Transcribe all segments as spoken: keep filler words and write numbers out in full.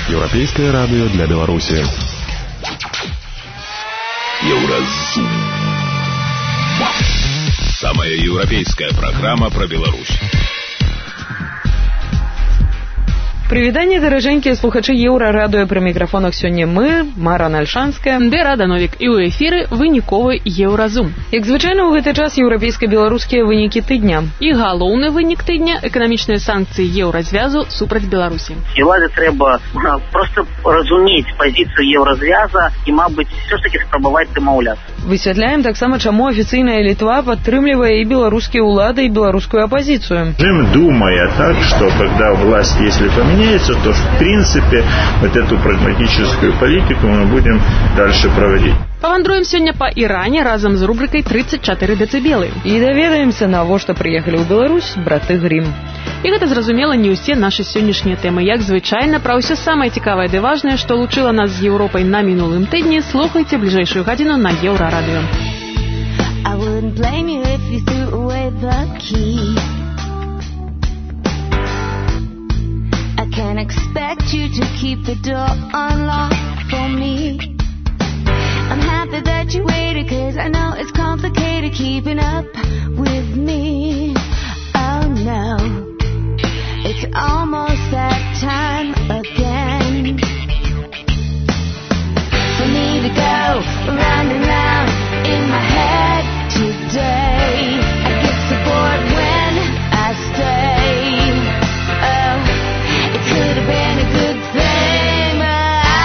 Еўрапейскае радыё для Беларусі. Еўразум. Самая еўрапейская программа про Беларусь. Прывітанне, даражэнькія слухачы Еўрарадыё, пры мікрафонах сёння мы, Мара Нальшанская, Д. Рада Новік, і ў эфіры выніковы Еўразум. Як звычайна, ў гэты час еўрапейска-беларускія вынікі тыдня. І галоўны вынік тыдня – эканамічныя санкцыі еўразвязу супраць Беларусі. І ўладзе трэба проста разумець пазіцыю еўразвяза і, мабыць, все ж таки спрабаваць дамаўляцца. Высвятляем таксама, чаму афіцыйная Літва падтрымлівае і беларускія ўлады, і беларускую апозіцыю. Режим, думая так, что когда власть, если поменяется, то в принципе вот эту прагматическую политику мы будем дальше проводить. Павандруем сёння па Іране разам з рубрикай тридцать четыре дэцыбелы. І даведаемся, навошта прыехалі ў Беларусь браты Грім. І гэта, зразумела, не ўсе нашы сённяшнія тэмы. Як звычайна, пра ўсё самае цікавае ды важнае, што лучыла нас з Еўропай на мінулым тыдні, слухайце бліжэйшую гадзіну на Еўрарадыё. I wouldn't blame you if you threw away the key. I can't expect you to keep the door unlocked for me. I'm happy that you waited, cause I know it's complicated keeping up with me. Oh no, it's almost that time again for me to go round and round in my head today. I get so bored when I stay. Oh, it could have been a good thing, but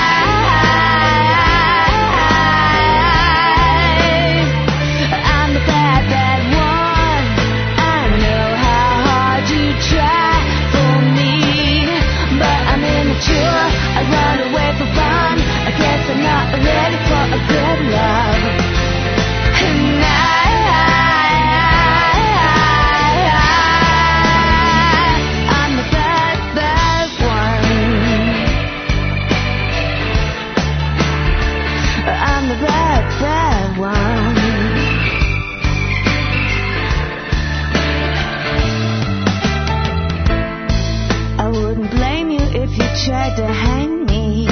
I run away for fun. I guess I'm not ready for a good love. And I, I'm the bad, bad one. I'm the bad, bad one. I wouldn't blame you if you tried to hang me.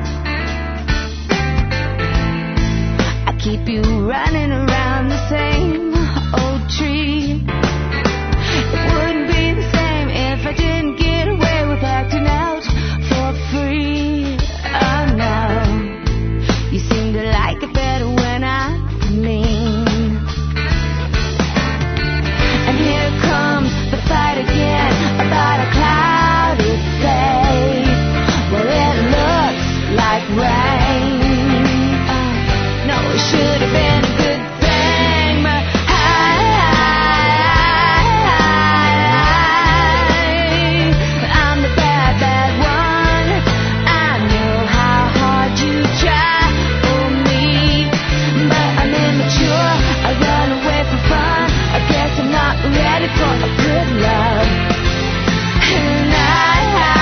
I keep you running around the same old tree. It wouldn't be the same if I didn't get away with acting out for free. Oh no, you seem to like it better when I mean. And here comes the fight again about a clouded face. Well, it looks like rain. Uh, no, it should have been a good thing, but I, I'm the bad, bad one. I know how hard you try for me, but I'm immature. I run away for fun. I guess I'm not ready for a good love. And I,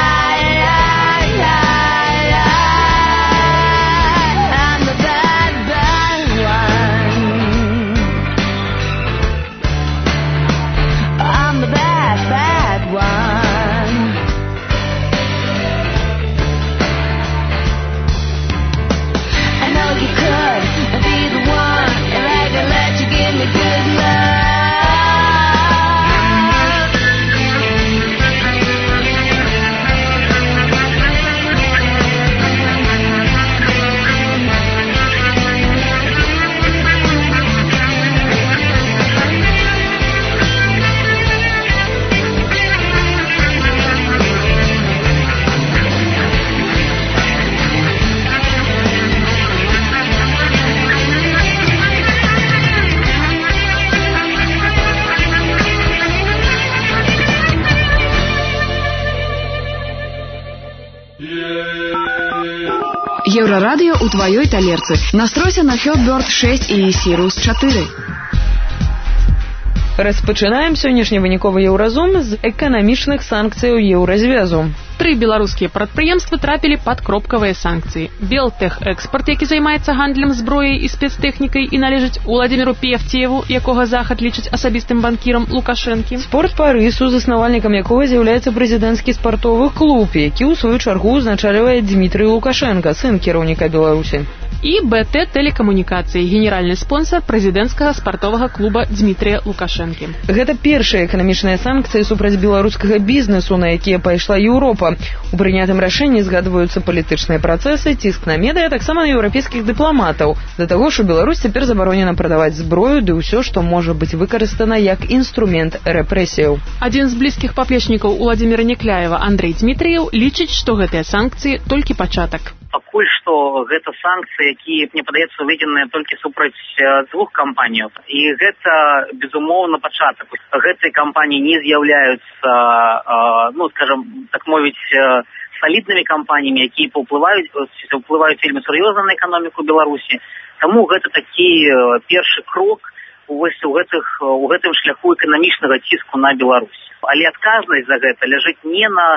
Еўрарадыё ў тваёй талерцы. Настройся на Hotbird шесть і Sirius чатыры. Распачынаем сённяшні выніковы Еўразум з эканамічных санкцыяў еўразвязу. Тры беларускія прадпрыемствы трапілі пад кропкавыя санкцыі. Белтэхэкспарт, які займаецца гандлем зброяй і спецтэхнікай і належыць Уладзіміру Певцееву, якога захад лічыць асабістым банкірам Лукашэнкі. Спорт па рысу, заснавальнікам якога з'яўляецца прэзідэнцкі спартовы клуб, які ў сваю чаргу ўзначальвае Дмітрый Лукашенко, сын кіраўніка Беларусі. І БТ Тэлекамунікацыі, генеральны спонсор прэзідэнцкага спартовага клуба Дмітрыя Лукашэнкі. Гэта першыя эканамічныя санкцыі супраць беларускага бізнесу, на якія пайшла Еўропа. У прынятым рашэнні згадваюцца палітычныя працэсы, ціск на медыя, таксама на еўрапейскіх дыпламатаў. Да таго ж у Беларусь цяпер забаронена прадаваць зброю ды ўсё, што можа быць выкарыстана як інструмент рэпрэсіяў. Адзін з блізкіх паплечнікаў Уладзіміра Някляева, Андрэй Дмітрыеў, лічыць, што гэтыя санкцыі толькі пачатак. Пакуль што гэта санкцыі, якія, мне падаецца, уведзеныя толькі супраць двух кампаніяў. І гэта, безумоўна, пачатак. Гэтыя кампаніі не з'яўляюцца, ну, скажам, так мовіць, саліднымі кампаніямі, якія паўплываюць, ўплываюць вельмі сур'ёзна на эканоміку Беларусі. Таму гэта такі першы крок вось у гэтых у гэтым шляху эканамічнага ціску на Беларусь. Але адказнасць за гэта ляжыць не на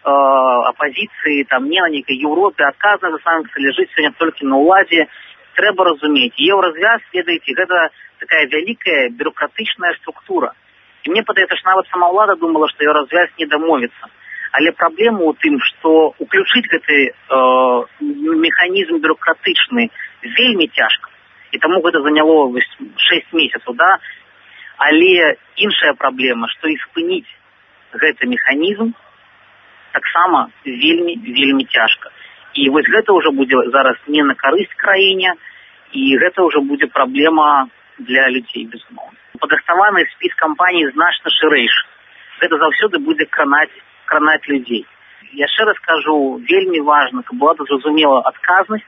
апозіцыі, там, не на нейкай Еўропе, адказна за санкцыі ляжыць сёння толькі на ўладзе. Трэба разумець, еўразвяз, ведаеце, гэта такая вялікая бюрократычная структура. І мне падаецца, што нават сама ўлада думала, што еўразвяз не дамовіцца. Але праблема ў тым, што уключыць гэты э, механізм бюрократычны вельмі цяжка. І таму гэта заняло шэсць месяцаў, да? Але іншая праблема, што і спыніць гэты механізм таксама вельмі, вельмі цяжка. І вось гэта ўжо будзе зараз не на карысць краіне, і гэта ўжо будзе праблема для людзей, безумоўна. Падрыхтаваны спіс кампаній значна шырэйшы. Гэта заўсёды будзе кранаць, кранаць людзей. Яшчэ раз кажу, вельмі важна, каб была зразумела адказнасць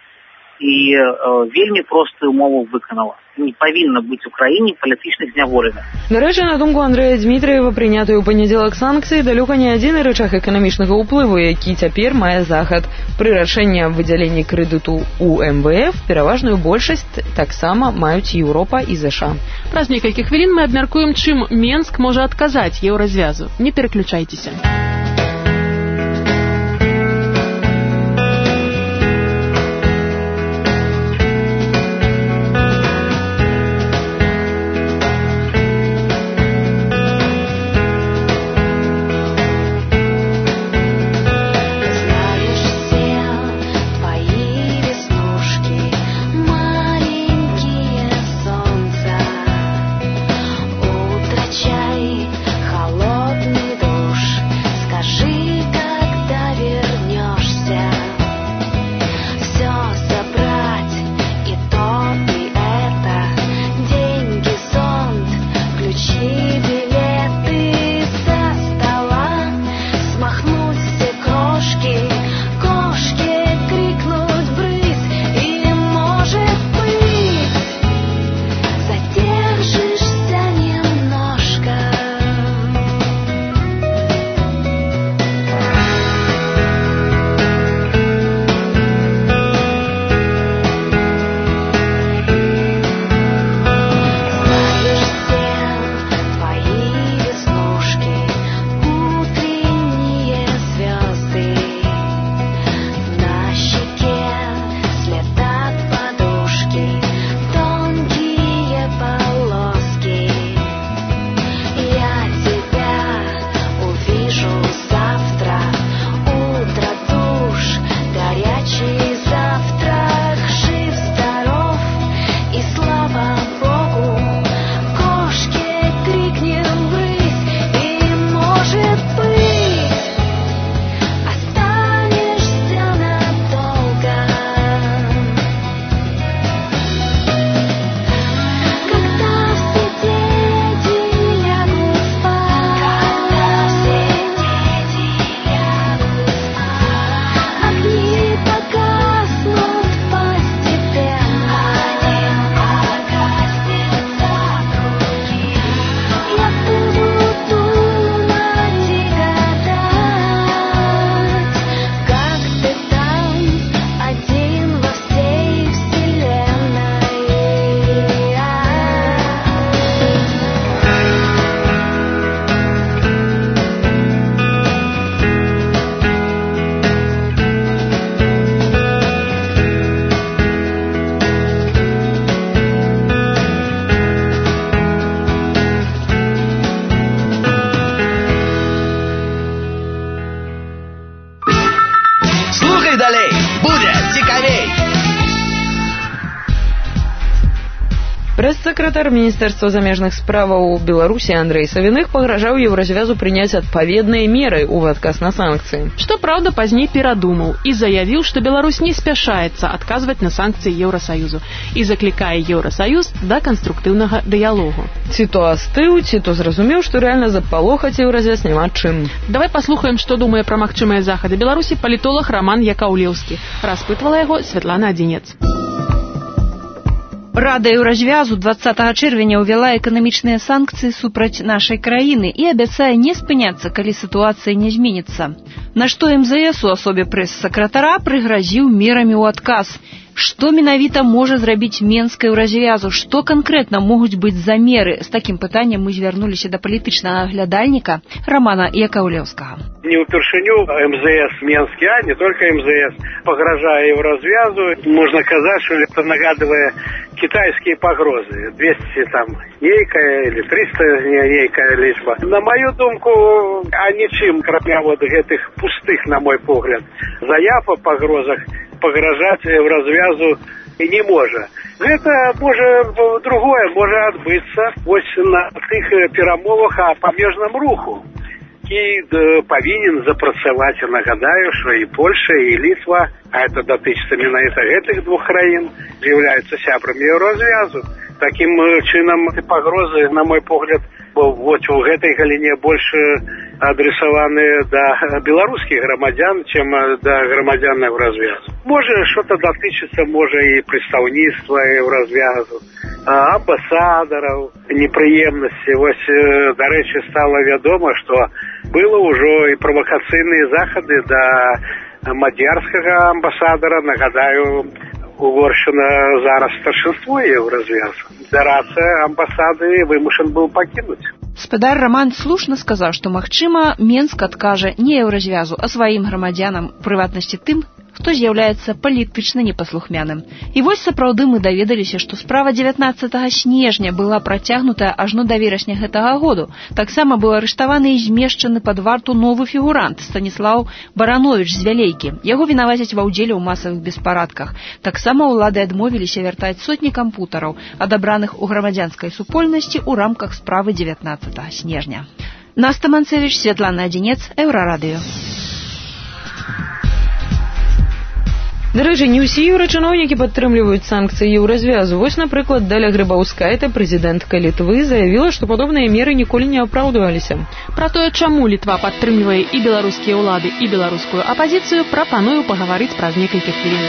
і э, вельмі простую умову выканала. Не павінна быць у краіне палітычных зняволеных. Дарэчы, на думку Андрэя Дмітрыева, прынятыя ў панядзелак санкцыі далёка не адзіны рычаг эканамічнага ўплыву, які цяпер мае захад. Пры рашэнні аб выдзяленні крэдыту ў эм вэ эф пераважную большасць таксама маюць Еўропа і ЗША. Праз некалькі хвілін мы абмяркуем, чым Менск можа адказаць еўразвязу. Не пераключайцеся. Холодный душ Слухай далей, будзе цікавей. Прэс-сакратар Міністэрства замежных справаў Беларусі Андрэй Савіных пагражаў Еўразвязу прыняць адпаведныя меры ў адказ на санкцыі. Што праўда, пазней перадумаў і заявіў, што Беларусь не спяшаецца адказваць на санкцыі Еўрасаюзу і заклікае Еўрасаюз да канструктыўнага дыялогу. Ці то астыў, ці то зразумеў, што рэальна запалохаць Еўразвяз няма чым. Давай паслухаем, што думае пра магчымыя захады Беларусі палітолог Роман Якаўлеўскі. Распытвала яго Святлана Адзінец. Рада Еўразвязу двадцатага чэрвеня ўвяла эканамічныя санкцыі супраць нашай краіны і абяцае не спыняцца, калі сітуацыя не зменіцца. На што эм зэ эс у асобе прэс-сакратара прыгразіў мерамі ў адказ. Што менавіта можа зрабіць Менск Еўразвязу? Што канкрэтна могуць быць замеры? З такім пытаннем мы звярнуліся да палітычнага аглядальніка Романа Якаўлеўскага. Не упершыню эм зэ эс Менскі, а не только эм зэ эс пагражае Еўразвязу. Можна казаць, што это нагадывае китайские погрозы. двести там нейкая или триста нейкая лічба. На мою думку, а ничем, кроме вот гэтых пустых, на мой погляд, заяв о погрозах, пагражаць Еўразвязу і не можа. Гэта можа другое, можа адбыцца вось на тых перамовах о памежным руху. І павінен запрацаваць, нагадаю, што і Польша, і Літва, а это датычыцца менавіта гэтых двух краін, з'яўляюцца сябрамі Еўразвязу. Такім чынам пагрозы, на мой погляд, вот у гэтай галіне больш адресаваны да беларускіх грамадзян, чым да грамадзян Еўразвязу. Можа, што-то датычыцца, можа, і прадстаўніцтва Еўразвязу, амбасадараў, непрыемнасці. Вось, дарэчы, стала вядома, што было ўжо і правакацыйныя захады да мадзярскага амбасадара. Нагадаю, Угоршчына зараз старшынство Еўразвязу. Рацыя амбасады вымушан быў пакінуць. Спадар Роман слушна сказаў, што, магчыма, Менск адкажа не Еўразвязу, а сваім грамадзянам, у прыватнасці тым, хто з'яўляецца палітычна непаслухмяным. І вось сапраўды мы даведаліся, што справа дзевятнаццатага снежня была працягнутая ажно да верасня гэтага году. Таксама быў арыштаваны і змешчаны пад варту новы фігурант Станіслаў Барановіч з Вялейкі. Яго вінавацяць ва ўдзеле ў масавых беспарадках. Таксама ўлады адмовіліся вяртаць сотні кампутараў, адабраных у грамадзянскай супольнасці ў рамках справы дзевятнаццатага снежня. Наста Манцевіч, Святлана Адзінец, Еўрарадыё. Дарэчы, не ўсе еўрачыноўнікі падтрымліваюць санкцыі Еўразвязу. Вось, напрыклад, Даля Грыбаўскайта, прэзідэнтка Літвы, заявіла, што падобныя меры ніколі не апраўдваліся. Пра тое, чаму Літва падтрымлівае і беларускія ўлады, і беларускую апазіцыю, прапаную пагаварыць праз некалькі хвілін.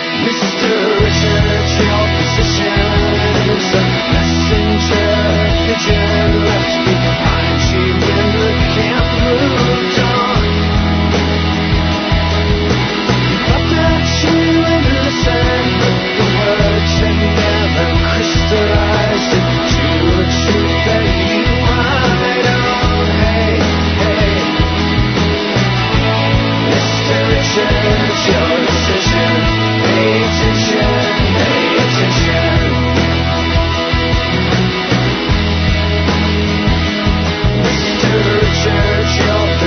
Churchill,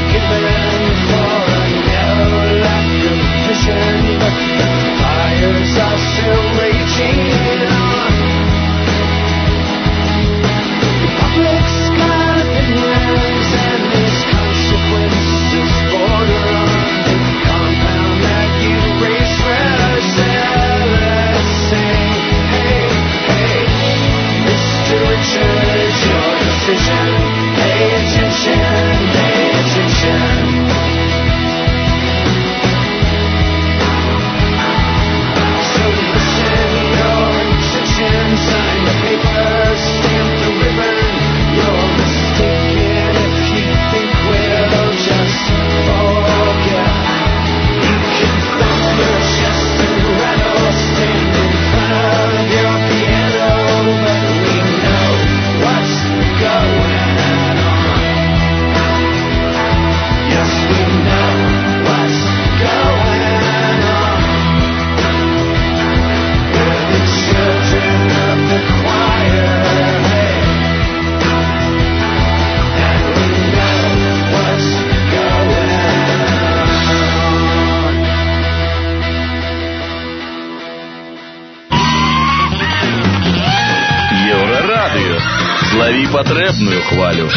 непатрэбную хвалю.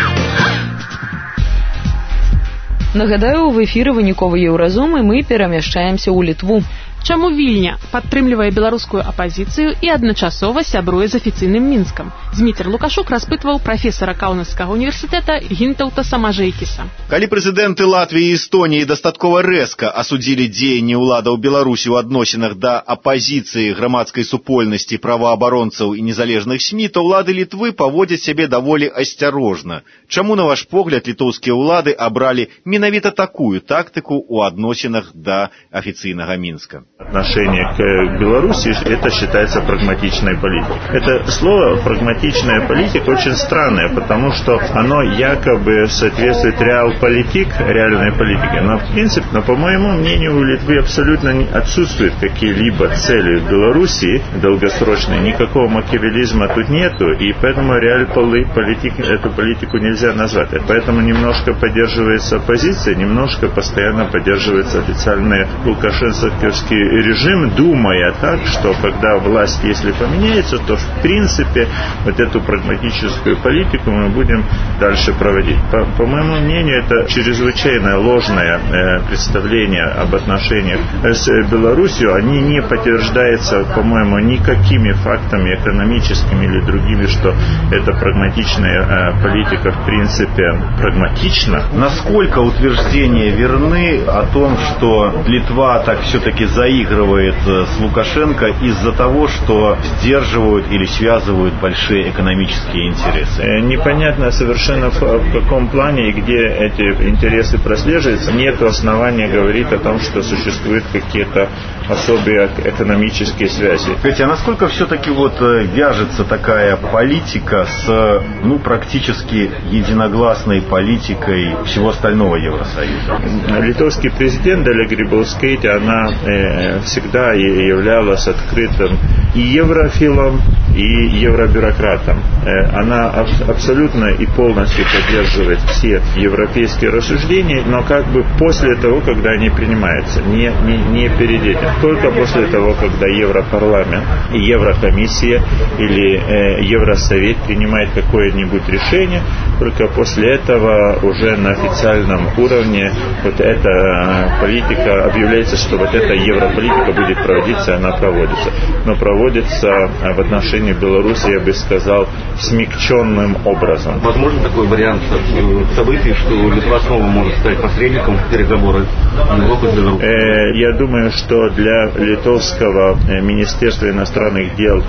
Нагадаю, в эфіры выніковы Еўразум, і мы перамяшчаемся ў Літву. Чаму Вільня падтрымлівае беларускую апазіцыю і адначасова сябруе з афіцыйным Мінскам? Зміцер Лукашук распытваў прафесара Каўнасскага універсітэта Гінтаўта Самажэйкіса. Калі прэзідэнты Латвіі і Эстоніі дастаткова рэзка асудзілі дзеянні ўладаў Беларусі ў адносінах да апазіцыі, грамадскай супольнасці, праваабаронцаў і незалежных СМІ, то ўлады Літвы паводзяць сябе даволі асцярожна. Чаму, на ваш погляд, літоўскія ўлады абралі менавіта такую тактыку ў адносінах да афіцыйнага Мінска? Отношение к Беларуси, это считается прагматичной политикой. Это слово «прагматичная политика» очень странное, потому что оно якобы соответствует реал-политик, реальной политике. Но в принципе, но, по моему мнению, у Литвы абсолютно отсутствуют какие-либо цели в Беларуси долгосрочные. Никакого макиавеллизма тут нету, и поэтому реал-политик, эту политику нельзя назвать. Поэтому немножко поддерживается оппозиция, немножко постоянно поддерживается официальный лукашенковский режим, думая так, что когда власть, если поменяется, то в принципе вот эту прагматическую политику мы будем дальше проводить. По, по моему мнению, это чрезвычайно ложное э, представление об отношениях с Беларусью. Они не подтверждаются, по-моему, никакими фактами экономическими или другими, что эта прагматичная э, политика в принципе прагматична. Насколько утверждения верны о том, что Литва так все-таки заигрывает с Лукашенко из-за того, что сдерживают или связывают большие экономические интересы? Непонятно совершенно в, в каком плане и где эти интересы прослеживаются. Нет основания говорить о том, что существуют какие-то особые экономические связи. Скажите, а насколько все-таки вот вяжется такая политика с, ну, практически единогласной политикой всего остального Евросоюза? Литовский президент Даля Грибаускайте, она э, всегда являлась открытым и еврофилом, и евробюрократом. Э, она аб- абсолютно и полностью поддерживает все европейские рассуждения, но как бы после того, когда они принимаются, не, не, не перед этим. Только после того, когда Европарламент и Еврокомиссия или э, Евросовет принимает какое-нибудь решение, только после этого уже на официальном уровне вот эта политика объявляется, что вот эта европолитика будет проводиться, она проводится. Но проводится в отношении Беларуси, я бы сказал, смягченным образом. Возможно такой вариант событий, что Литва снова может стать посредником в переговорах Европы с Беларусью? Э, я думаю, что для литовского Министерства иностранных дел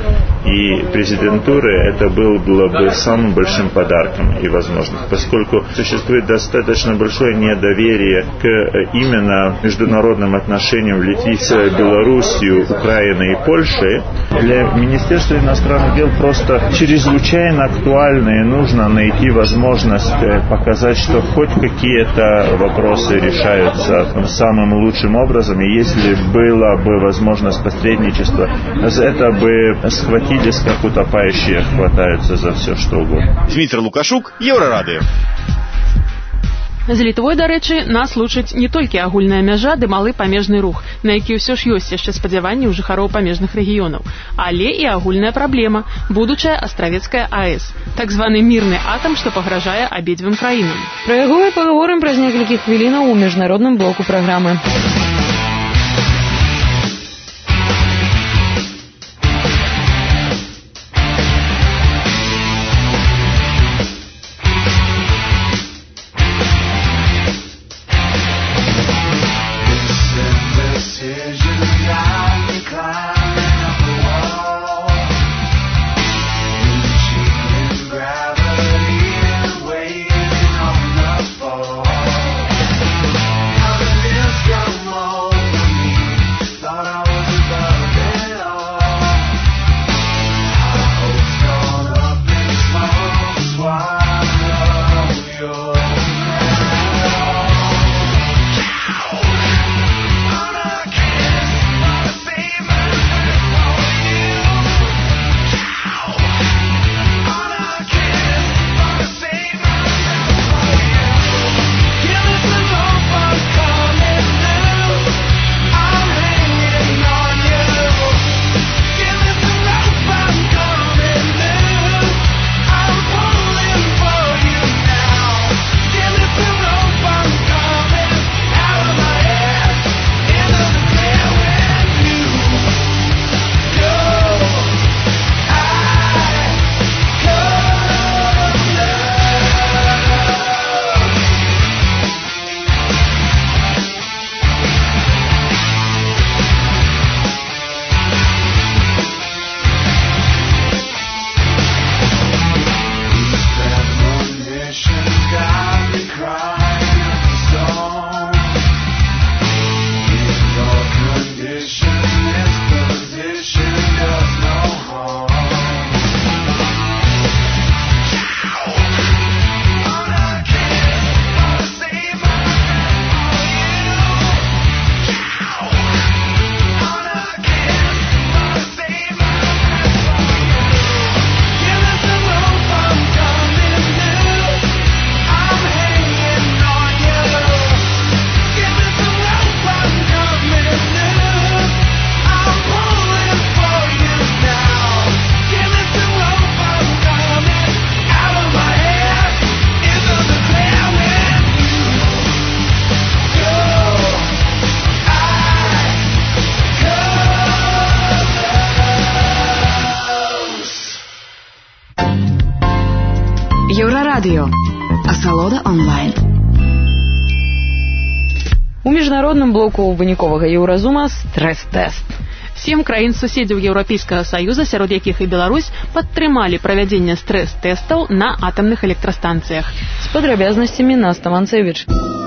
и президентуры это было бы самым большим подарком и возможностью, поскольку существует достаточно большое недоверие к именно международным отношениям в Литве с Белоруссией, Украиной и Польшей. Для Министерства иностранных дел просто чрезвычайно актуально и нужно найти возможность показать, что хоть какие-то вопросы решаются самым лучшим образом, и если была бы возможность посредничества, за это бы схватились, как утопающие хватаются за все, что угодно. Зміцер Лукашук, Еўрарадыё. З Літвой, дарэчы, нас лучыць не толькі агульная мяжа ды малы памежны рух, на які ўсё ж ёсць яшчэ спадзяванні ў жыхароў памежных рэгіёнаў, але і агульная праблема – будучая астравецкая АЭС, так званы мірны атам, што пагражае абедзвюм краінам. Пра яго і пагаворым праз некалькі хвілінаў у міжнародным блоку праграмы. Come on. Асалода онлайн. У міжнародным блоку выніковага еўразума стрэс-тэст. Сем краін-суседзяў Еўрапейскага Саюза, сярод якіх і Беларусь, падтрымалі правядзенне стрэс-тэстаў на атамных электрастанцыях. З падрабязнасцямі Наста Манцевіч.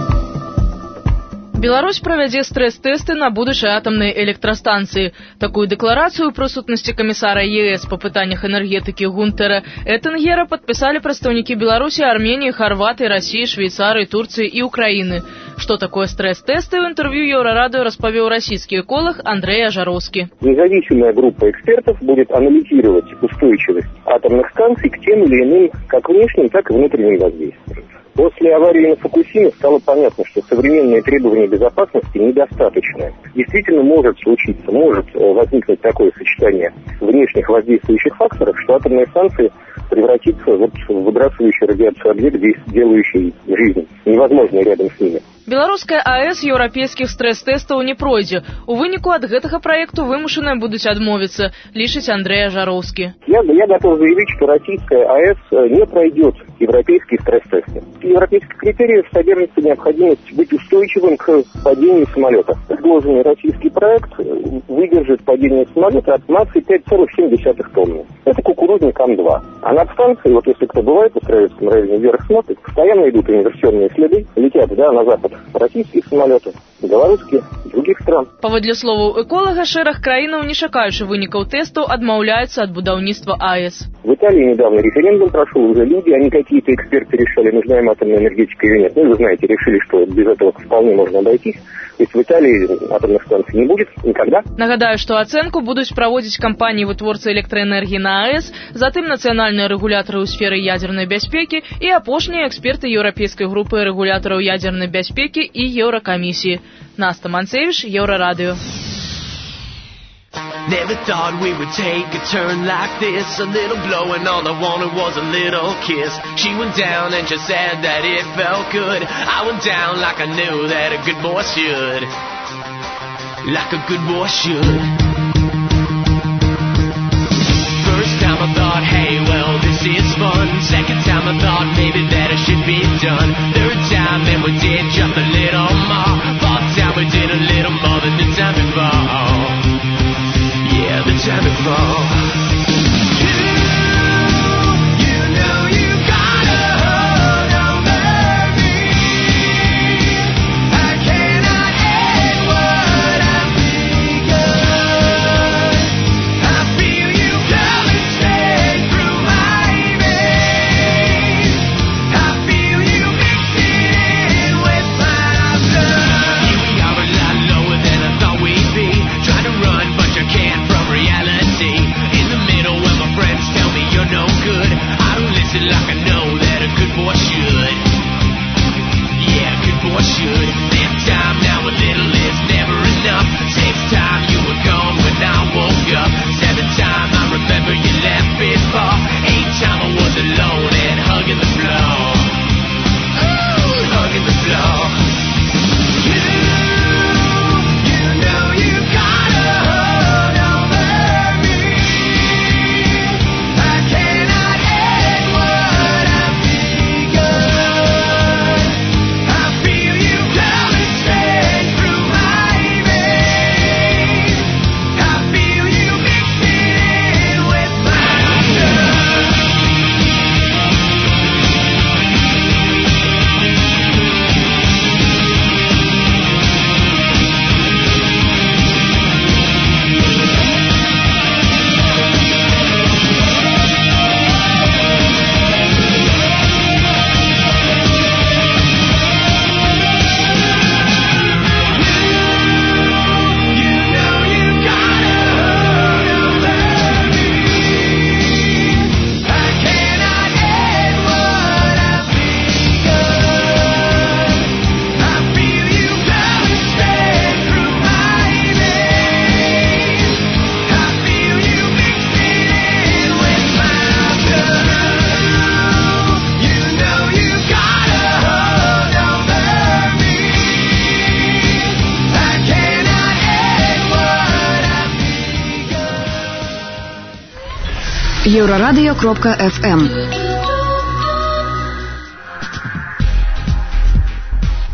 Беларусь правядзе стрэс-тэсты на будучай атамнай электрастанцыі. Такую дэкларацыю ў прысутнасці камісара ЕС па пытаннях энергетыкі Гунтера Эттингера падпісалі прадстаўнікі Беларусі, Арменіі, Харватыі, Расіі, Швейцарыі, Турцыі і Украіны. Што такое стресс-тесты, в интервью Еврорадио распавёў российский эколог Андрей Ажаровский. Независимая группа экспертов будет анализировать устойчивость атомных станций к тем или иным как внешним, так и внутренним воздействиям. После аварии на Фукусиме стало понятно, что современные требования безопасности недостаточны. Действительно может случиться, может возникнуть такое сочетание внешних воздействующих факторов, что атомные станции превратятся вот в выбрасывающий радиацию объект, делающий жизнь невозможной рядом с ними. Беларуская АЭС еўрапейскіх стрэс-тэстаў не пройдзе. У выніку ад гэтага праекту вымушаныя будуць адмовіцца, лічыць Андрей Ажаровский. Я, я готов заявить, что российская АЭС не пройдет европейские стресс-тесты. В европейских критериях содержится необходимость быть устойчивым к падению самолета. Предложенный российский проект выдержит падение самолета от массы пять целых семь десятых тонны. Это кукурузник Ан-два. А над станцией, вот если кто бывает в Сравецком районе вверх смотрит, постоянно идут инверсионные следы, летят да, на запад российские самолеты, белорусские, других стран. Паводле словаў эколага, шэраг краінаў, не чакаючы вынікаў тэстаў, адмаўляюцца ад будаўніцтва АЭС. В Италии недавно референдум прошел, уже люди, они какие-то эксперты решали, нужна им атомная энергетика или нет. Ну, вы знаете, решили, что без этого вполне можно обойтись. То есть в Италии атомных станций не будет никогда. Нагадаю, што ацэнку будуць праводзіць кампаніі-вытворцы электраэнергіі на АЭС, затым нацыянальныя рэгулятары ў сферы ядзернай бяспекі і апошнія эксперты еўрапейскай групы рэгулятараў ядзернай бяспекі і Еўракамісіі. Наста Манцевіч, Еўрарадыё. Never thought we would take a turn like this. A little blow and all I wanted was a little kiss. She went down and just said that it felt good. I went down like I knew that a good boy should. Like a good boy should. First time I thought, hey, well, this is fun. Second time I thought maybe that it should be done. Third time then we did just a little more. Fourth time we did a little more than the time before. Yeah, the time before. Еврорадио.фм.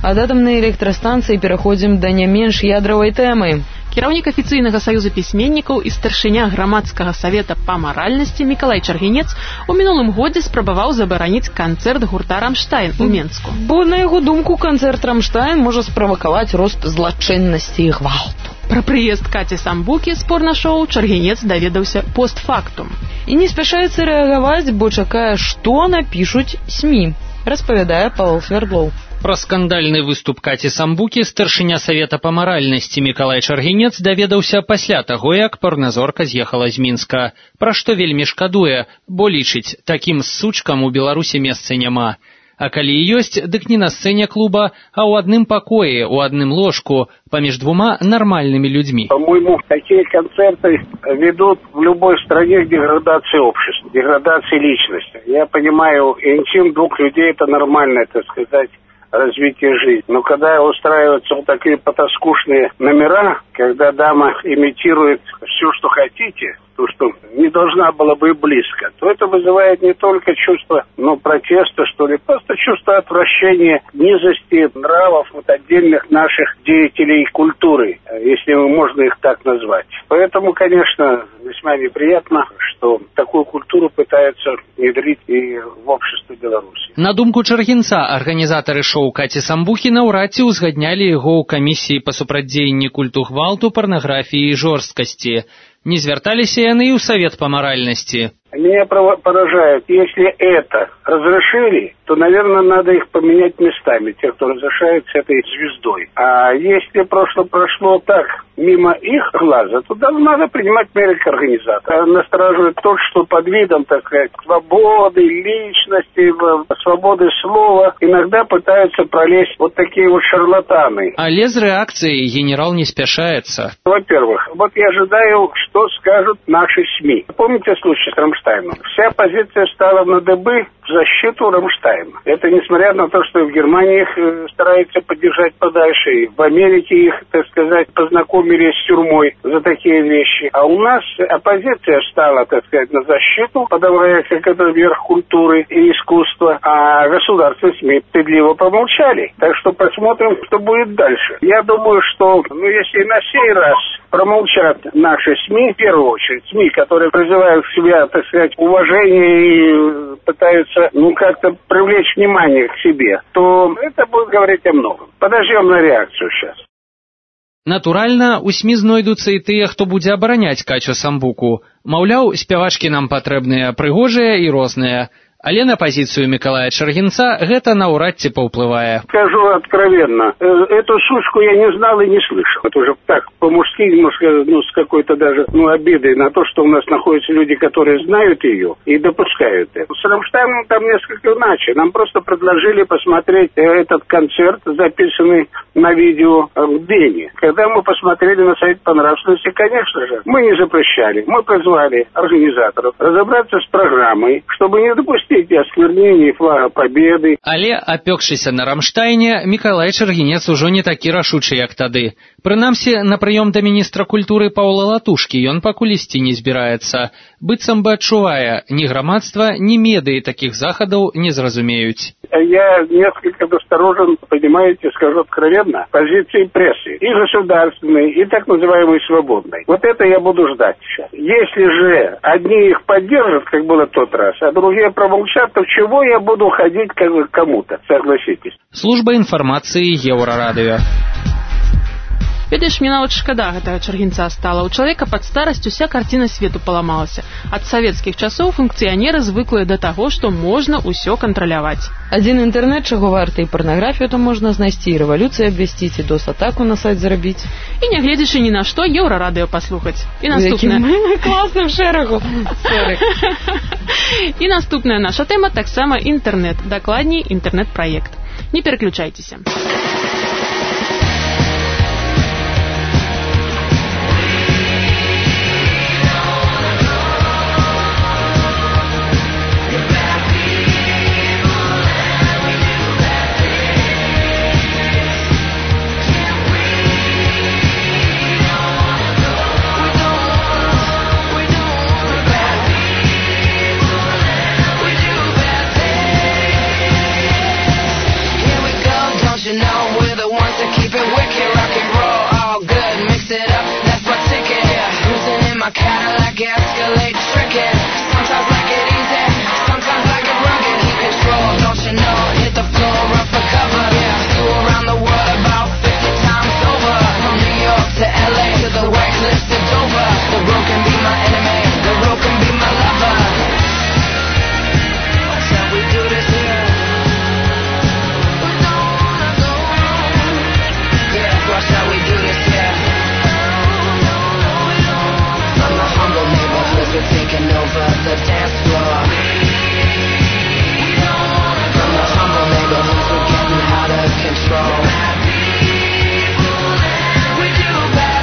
Ад атамнай электрастанцыі пераходзім да не менш ядравай тэмы. Кіраўнік афіцыйнага саюза пісьменнікаў і старшыня грамадскага савета па маральнасці Мікалай Чаргінец у мінулым годзе спрабаваў забараніць канцэрт гурта «Рамштайн» у Менску. Бо, на яго думку, канцэрт «Рамштайн» можа справакаваць рост злачыннасці і гвалту. Пра прыезд Каці Самбукі спорна-шоу Чаргінец даведаўся постфактум. І не спяшаецца рэагаваць, бо чакае, што напішуць СМІ, распавядае Павел Свердлоў. Пра скандальны выступ Каці Самбукі старшыня савета па маральнасці Мікалай Чаргінец даведаўся пасля таго, як порназорка з'ехала з Мінска, пра што вельмі шкадуе, бо лічыць, такім сучкам у Беларусі месца няма. А калі і ёсць, дык не на сцэне клуба, а ў адным пакоі, у адным ложку, паміж двума нормальными людьми. По-моему, такие концерты ведут в любой стране к деградации общества, деградации личности. Я понимаю, интим двух людей это нормальное, так сказать, развитие жизни. Но когда устраиваются вот такие потаскушные номера, когда дама имитирует все, что хотите, то, что не должна была бы и близко, то это вызывает не только чувство, ну, протеста, что ли, просто чувство отвращения, низости нравов вот отдельных наших деятелей культуры, если можно их так назвать. Поэтому, конечно, весьма неприятно, что такую культуру пытаются внедрить и в общество Беларуси. На думку Чаргінца, арганізатары шоу Каці Самбухі наўрад ці ўзгаднялі яго ў камісіі па супрацьдзеянні культу гвалту, парнаграфіі і жорсткасці. Не звярталіся яны і ў савет па маральнасці. Меня поражает, если это разрешили, то, наверное, надо их поменять местами, тех, кто разрешает с этой звездой. А если прошло прошло так, мимо их глаза, то даже надо принимать меры к организатору. Настораживает то, что под видом, так сказать, свободы, личности, свободы слова иногда пытаются пролезть вот такие вот шарлатаны. Але з рэакцыяй генерал не спяшаецца. Во-первых, вот я ожидаю, что скажут наши СМИ. Помните случай с Рамштайном? Вся оппозиция стала на дыбы в защиту Рамштайна. Это несмотря на то, что в Германии их стараются поддержать подальше, и в Америке их, так сказать, познакомили с тюрьмой за такие вещи. А у нас оппозиция стала, так сказать, на защиту, подавая как это верх культуры и искусства, а государственные СМИ стыдливо помолчали. Так что посмотрим, что будет дальше. Я думаю, что, ну, если на сей раз промолчат наши СМИ, в первую очередь СМИ, которые призывают к себе, так сказать, уважение и пытаются, ну, как-то привлечь внимание к себе, то это будет говорить о многом. Подождем на реакцию сейчас. Натуральна, у СМІ знойдуцца і тыя, хто будзе абараняць Кацю Самбуку. Маўляў, спявачкі нам патрэбныя прыгожыя і розныя. Але на позицию Миколая Чаргінца гэта наўрад ці паўплывае. Скажу откровенно, эту сучку я не знал и не слышал. Это уже так, по-мужски, немножко, ну, с какой-то даже, ну, обидой на то, что у нас находятся люди, которые знают ее и допускают это. С Рамштайном там несколько иначе. Нам просто предложили посмотреть этот концерт, записанный на видео в Вене. Когда мы посмотрели на сайт по нравственности, конечно же, мы не запрещали. Мы позвали организаторов разобраться с программой, чтобы не допустить осквернение флага победы. Але, апёкшыся на Рамштайне, Мікалай Чаргінец ужо не такі рашучы, як тады. Прынамсі, на прыём да міністра культуры Паўла Латушкі ён пакуль ісці не збіраецца. Быццам бы адчувае, ні грамадства, ні медыі такіх захадаў не зразумеюць. Я несколько осторожен, понимаете, скажу откровенно, позиции прессы, и государственной, и так называемой свободной. Вот это я буду ждать сейчас. Если же одни их поддержат, как было в тот раз, а другие промолчат, то чего я буду ходить к кому-то, согласитесь. Служба информации Еўрарадыё. Ведаеш, мне нават шкада гэтага Чаргінца стала. У чалавека пад старасць уся карціна свету паламалася. Ад савецкіх часоў функцыянеры звыклыя да таго, што можна ўсё кантраляваць. Адзін інтэрнэт, чаго варта, і парнаграфію там можна знайсці, і рэвалюцыю абвясціць, і дос-атаку на сайт зрабіць. І нягледзячы ні на што, Еўрарадыё паслухаць. І наступная... Класным шэрагу. І наступная наша тэма таксама інтэрнэт. Дакладней, інтэрнэт-праект. Не пераключайцеся. You know it up, that's my ticket. Cruising in my Cadillac, Escalade, tricking. Sometimes like it easy, sometimes like it rugged. Keep control, don't you know? Hit the floor, run for cover. Yeah, flew around the world about fifty times over. From New York to L A to the White Cliffs to Dover. The road can be my enemy, the road can be my lover. That's how we do this here. We don't wanna go home. Yeah, watch how we do this here. From the humble neighborhoods, we're taking over the dance floor. From the humble neighborhoods, we're getting out of control. We do bad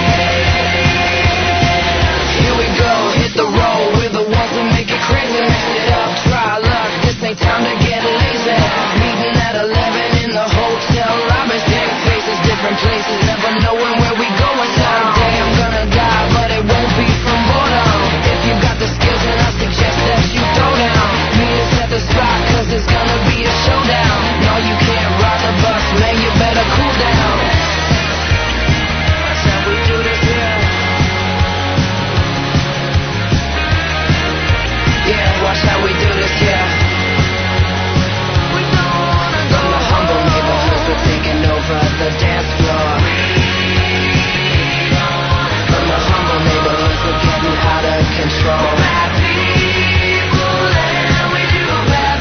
things. Here we go, hit the road. We're the ones who make it crazy. Mix it up, try luck. This ain't time to get lazy. Meeting at eleven in the hotel lobby. Same faces, different places. Never knowing where we going. Someday I'm gonna die, but it won't be from boredom. If you got the skills, then I suggest that you throw down. Meet us at the spot, cause it's gonna be a showdown. No, you can't ride the bus, man, you better cool down. That's how we do this here. Yeah, watch how we do this here. We don't wanna go from the humble neighborhoods, we're taking over the dance floor. From the humble neighborhoods, we're getting out of control. Bad people and we do bad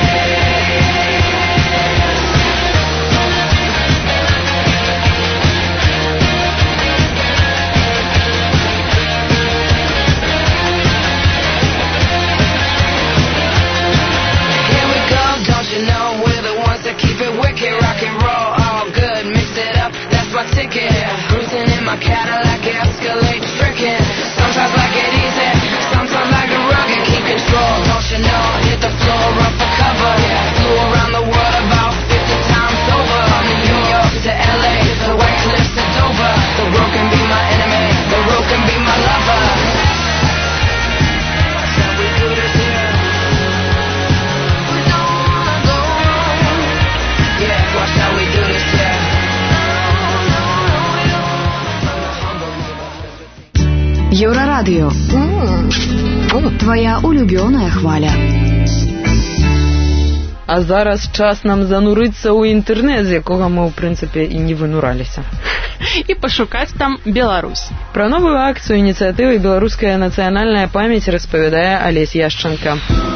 Here we go, don't you know? We're the ones that keep it wicked, rock and roll, all good. Mix it up, that's my ticket. Cruising in my Cadillac, Escalade, tricking. Sometimes like it easy, sometimes like it rugged. Keep control, don't you know? Hit the floor, run for cover. Yeah, flew around the world about fifty times over. From New York to L A, the White Cliffs to Dover. The road can be my enemy, the road can be my lover. That's how we do this here. We don't wanna go home. Yeah, watch how we do this here. Еўрарадыё. Твоя улюбёная хваля. А зараз час нам занурыцца ў інтэрнэт, з якога мы, ў прынцыпе, і не вынураліся. І пашукаць там Беларусь. Пра новую акцыю ініцыятывы «Беларуская нацыянальная памяць» распавядае Алесь Яшчанка.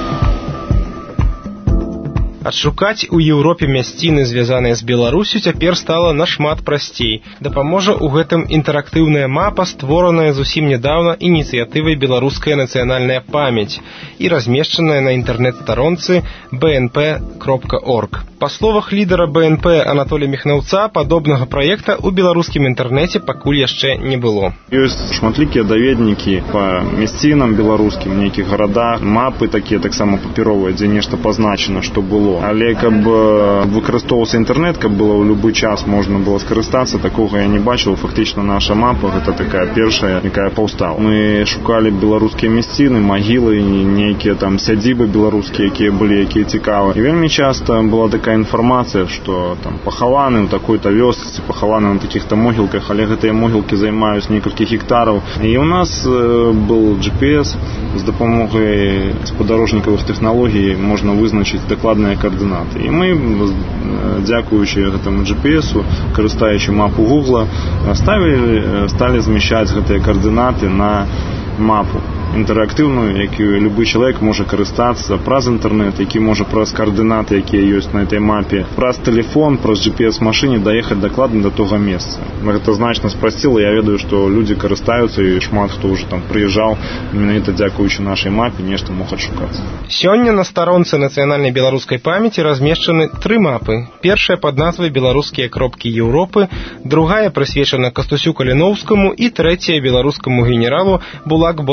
Адшукаць у Еўропе мясціны, звязаныя з Беларусю, цяпер стала нашмат прасцей. Дапаможа ў гэтым інтэрактыўная мапа, створаная зусім нядаўна ініцыятывай «Беларуская нацыянальная памяць» і размешчаная на інтэрнэт-старонцы бэ эн пэ кропка орг. Па словах лідара бэ эн пэ Анатолія Міхнаўца, падобнага праекта ў беларускім інтэрнэце пакуль яшчэ не было. Ёсць шматлікія даведнікі па мясцінам беларускім, нейкіх гарадах, мапы такія таксама папяровыя, дзе нешта пазначана, што было. Але каб выкарыстоўваўся інтэрнэт, каб было ў любы час можна было скарыстацца, такога я не бачыў. Фактычна наша мапа гэта такая першая, якая паўстала. Мы шукалі беларускія мясціны, магілы, нейкія там сядзібы беларускія, якія былі, якія цікавыя. І вельмі часта была такая інфармацыя, што там пахаваны ў такой-то вёсцы, пахаваны на такіх-то могілках, але гэтыя могілкі займаюць некалькі гектараў. І у нас был джи пі эс, з дапамогай спадарожнікавых тэхналогій можна вызначыць дакладныя координаты. И мы, дзякуючи гэтаму джи пі эсу, карыстаючы мапу Гугла, ставили, стали замещать гэтыя координаты на мапу інтэрактыўную, якую любы чалавек можа карыстацца праз інтэрнэт, які можа праз координаты, якія ёсць на этой мапе, праз телефон, праз джи пі эс-машыне даехаць дакладна до того месца. Гэта значна спрасціла. Я ведаю, што людзі карыстаюцца, і шмат хто ўжо там прыязджаў, менавіта дзякуючы нашай мапе нешта мог адшукаць. Сёння на старонцы нацыянальнай беларускай памяці размешчаны тры мапы. Першая пад назвай «Беларускія кропкі Еўропы», другая прысвечана Кастусю Каліноўскаму і трэцяя беларускаму генералу Булак Булаховичу.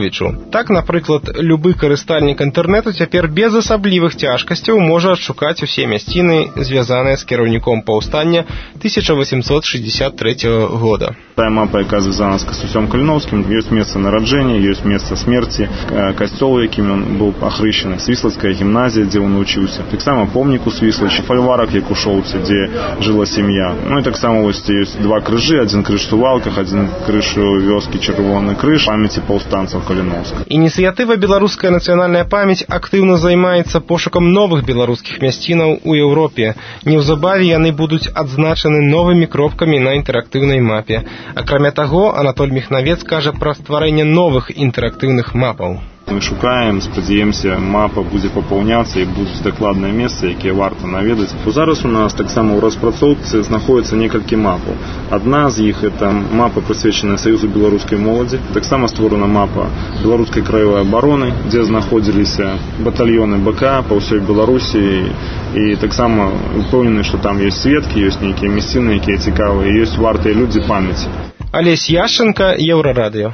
здабычу. Так, напрыклад, любы карыстальнік інтэрнэту цяпер без асаблівых цяжкасцяў можа адшукаць усе мясціны, звязаныя з кіраўніком паўстання тысяча восемьсот шестьдесят третьего года. Та мапа, яка звязана з Кастусем Каліновським, ёсць месца нараджэння, ёсць месца смерці, касцёл, якім ён быў ахрышчаны, Свіслацкая гімназія, дзе ён навучыўся, таксама помнік у Свіслачы, фальварак, як у Шоўцы, дзе жыла сям'я. Ну і таксама вось ёсць два крыжы, адзін крыж у Сувалках, адзін крыж у вёскі Чырвоны крыж, памяці паўстанцаў Каліновска. Ініцыятыва «Беларуская нацыянальная памяць» актыўна займаецца пошукам новых беларускіх мясцінаў у Еўропе. Неўзабаве яны будуць адзначаны новымі кропкамі на інтэрактыўнай мапе. Акрамя таго, Анатоль Міхнавец кажа пра стварэнне новых інтэрактыўных мапаў. Мы шукаем, спадзяемся, мапа будзе папаўняцца і будуць дакладныя месцы, якія варта наведаць. Зараз у нас таксама ў распрацоўцы знаходзіцца некалькі мапаў. Адна з іх это мапа, прысвечаная Саюзу беларускай моладзі. Таксама створана мапа беларускай краёвай абароны, дзе знаходзіліся батальёны БК па ўсёй Беларусі, і таксама упэўнены, што там ёсць сведкі, ёсць нейкія мясціны, якія цікавыя, ёсць вартыя людзі памяці. Алесь Яшченко, Еўрарадыё.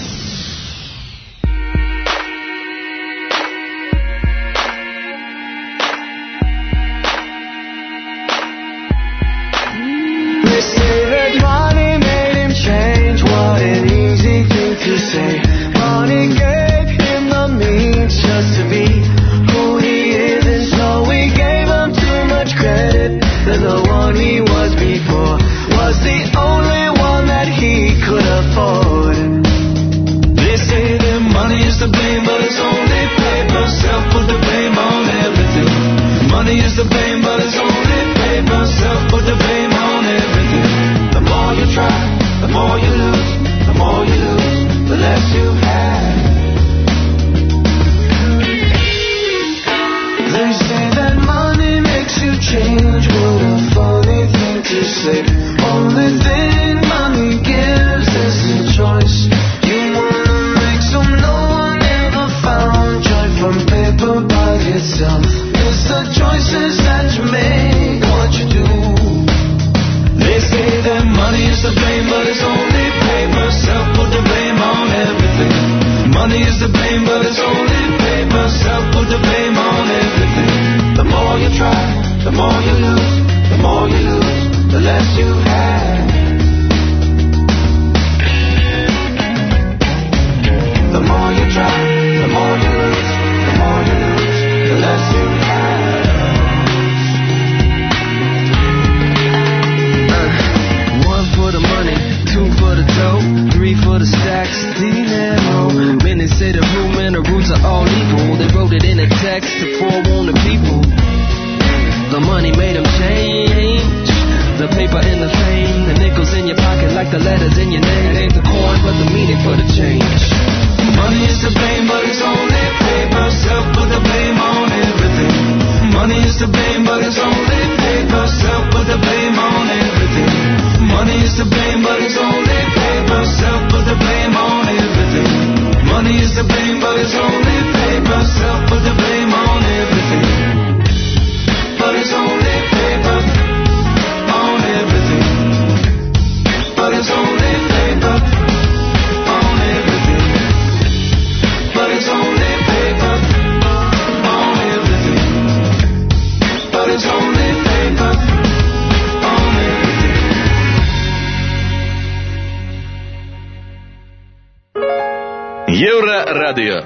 Еврорадио.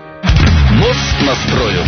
Мост настрою.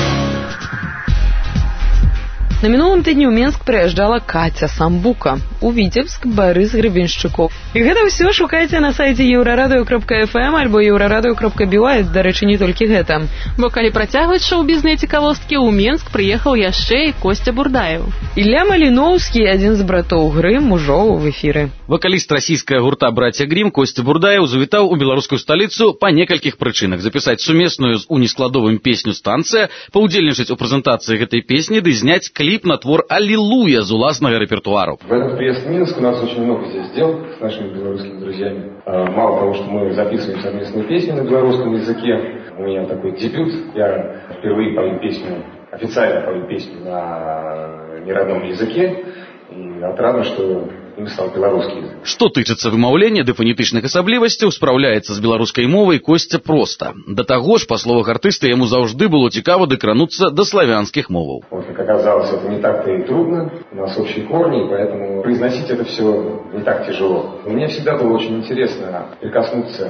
На мінулым тыдні ў Менск прыязджала Каця Самбука, у Віцебск Барыс Гребеншчыкоў. І гэта ўсё шукайце на сайце еўрарадыё кропка эф эм альбо еўрарадыё кропка би уай, дарэчы, не толькі гэта. Бо калі працягваць шоу-бізныя цікавосткі, у Менск прыехаў яшчэ і Костя Бурдаев. Ілля Маліноўскі, адзін з братоў Грым, ужо ў эфіры. Вокаліст расійскага гурта «Братья Грим» Костя Бурдаев завітаў у беларускую сталіцу па некалькіх прычынах: запісаць сумесную з унескладовым песню «Станцыя», паўдзельнічаць у прэзентацыі гэтай песні ды зняць кліп на твор «Аллилуйя» з уласнага рэпертуару. В этот приезд в Минск у нас очень много здесь дел с нашими белорусскими друзьями. Мало того, что мы записываем совместные песни на белорусском языке, у меня такой дебют. Я впервые пою песню, официально пою песню на неродном языке. И отрадно, что ім стаў беларускі язык. Што тычыцца вымаўлення ды фанетычных асаблівасцяў, спраўляецца з беларускай мовай Косця проста. Да таго ж, па словах артыста, яму заўжды было цікава дакрануцца да славянскіх моваў. Вот, как оказалось, это не так-то и трудно, у нас общие корни, и поэтому произносить это все не так тяжело. Мне всегда было очень интересно прикоснуться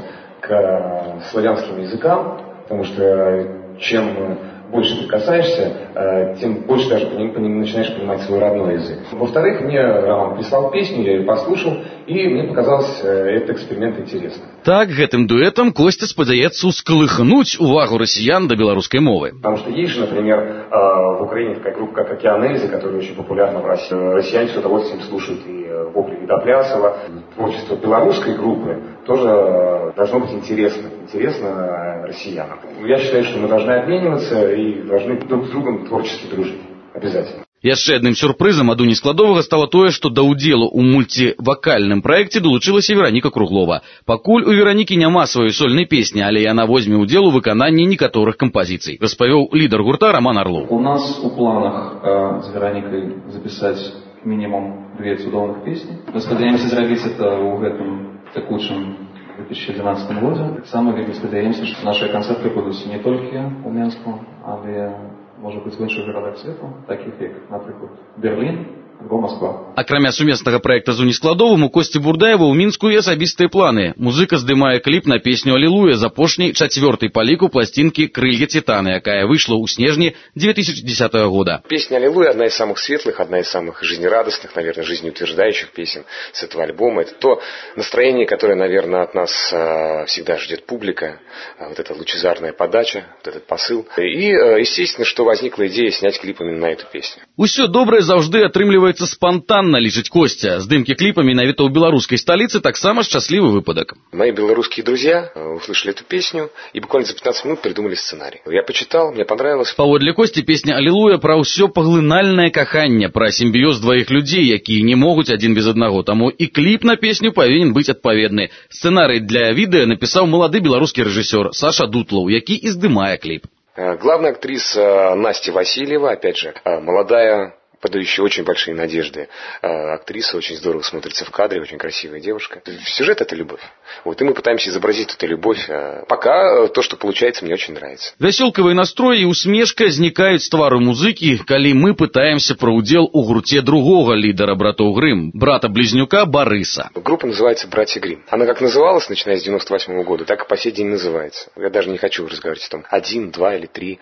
к славянским языкам, потому что чем больше ты касаешься, тем больше даже начинаешь понимать свой родной язык. Во-вторых, мне Роман прислал песню, я ее послушал, и мне показалось этот эксперимент интересным. Так, гэтым дуэтам Костя спадзяецца ўскалыхнуць увагу россиян до белорусской мовы. Потому что есть же, например, в Украине такая группа, как Океанельза, которая очень популярна в России. Россияне с удовольствием слушают и вопли Видоплясова. Творчество белорусской группы тоже должно быть интересно. Интересно россиянам. Я считаю, что мы должны обмениваться и должны друг с другом творчески дружить. Обязательно. Яшчэ адным сюрпрызам ад Уніскладовага стало тое, што да ўдзелу ў мульцівакальным праекце далучылася Вераніка Круглова. Пакуль у Веранікі няма сваёй сольнай песні, але яна возьме ўдзел у выкананні некаторых кампазіцый, распавёў лідар гурта Роман Орлов. У нас у планах э, с Вероникой записать минимум две цудоўных песни. Мы спадзяемся зрабіць это ў гэтым текучым две тысячи двенадцатом годзе. Таксама вельмі спадзяемся, што наши канцэрты будуць не толькі ў Менску, але может быть в іншых гарадах свету, таких як, напрыклад, Берлін або Москва. Акрамя сумеснага праекта з Уніскладовым, у Косці Бурдаева ў Мінску і асабістыя планы. Музыка здымае кліп на песню «Аллилуйя» з апошняй чацвёртай па ліку пластинки «Крылья Титана», якая вышла ў снежні две тысячи десятого года. Песня «Аллилуйя» одна из самых светлых, одна из самых жизнерадостных, наверное, жизнеутверждающих песен с этого альбома. Это то настроение, которое, наверное, от нас э, всегда ждет публика. Вот эта лучезарная подача, вот этот посыл. И, э, естественно, что возникла идея снять клип именно на эту песню. Усё добрае заўжды атрымліваецца спонтанна, лічыць Костя. Здымкі кліпа менавіта ў беларускай сталіцы таксама шчаслівы выпадак. Мои белорусские друзья услышали эту песню и буквально за пятнадцать минут придумали сценарий. Я почитал, мне понравилось. Паводле Косці песня «Аллилуйя» пра ўсё паглынальнае каханне, пра сімбіёз дваіх людзей, якія не могуць адзін без аднаго. Таму і кліп на песню павінен быць адпаведны. Сцэнарый для відэа напісаў малады беларускі рэжысёр Саша Дутлаў, які і здымае кліп. Главная актриса Настя Васильева, опять же, молодая, подающая очень большие надежды. Актриса очень здорово смотрится в кадре, очень красивая девушка. Сюжет — это любовь. Вот, и мы пытаемся изобразить эту любовь. Пока то, что получается, мне очень нравится. Вясёлкавы настрой і усмешка знікаюць з твару музыкі, калі мы пытаемся пра ўдзел у гурце другога лідара братоў Грым, брата-близнюка Барыса. Группа называется «Братья Гримм». Она как называлась, начиная с девяносто восьмого года, так и по сей день называется. Я даже не хочу разговаривать о том, один, два или три.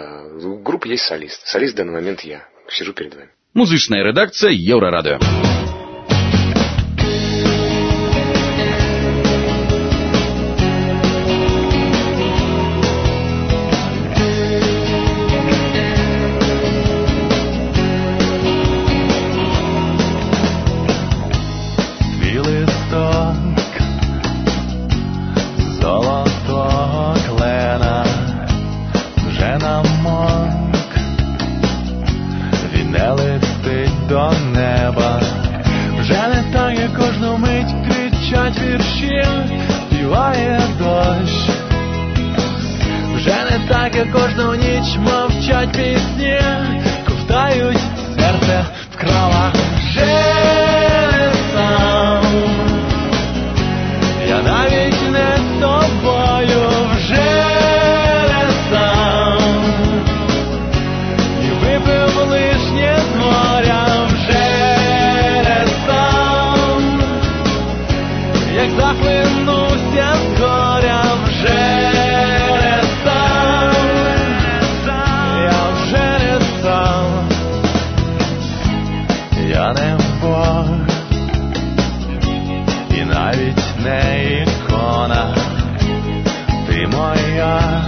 У группы есть солист. Солист в данный момент я. Сижу перед вами. Музычная редакция Еврорадио. До неба вже не так, як кожну мить кричать вірші, співає дощ. Вже не так, як кожну ніч мовчать пісні, ковтають серце вкрала. Вже не сам, я навіть не з тобою, вже не сам, і випив лишнє з моря. Як захлинувся з горя, вже не сам, я вже не сам, я не Бог, і навіть не ікона, ти моя,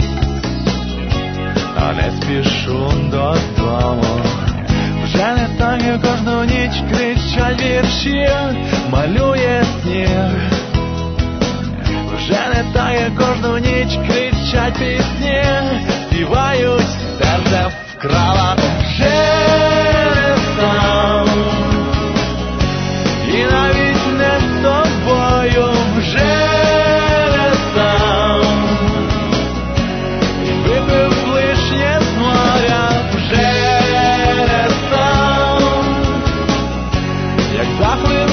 а не спішу додому. Вже не так, як кожну ніч кричать вірші, малює сніг. Вже не так, як кожну ніч кричать пісні, співають, серце вкрала. Вже не сам, і навіть не з тобою, вже не сам, і випив лишнє з моря, вже не сам, як захлинувся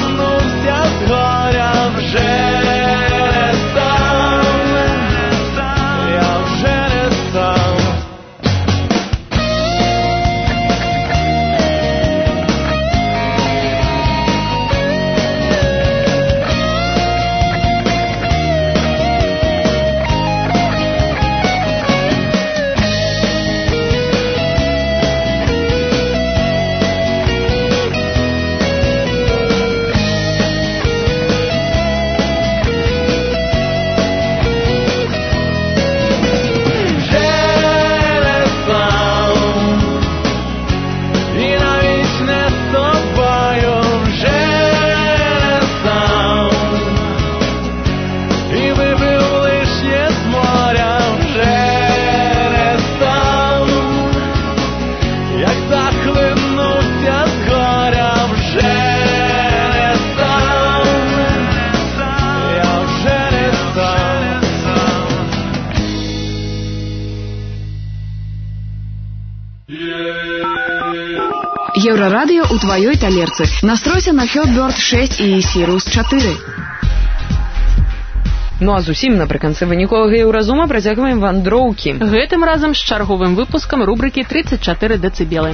Еўрарадыё ў тваёй талерцы. Настройся на Hotbird шэсць і Sirius чатыры. Ну а зусім напрыканцы выніковага еўразума працягваем вандроўкі. Гэтым разам з чарговым выпускам рубрыкі тридцать чатыры дэцыбелы.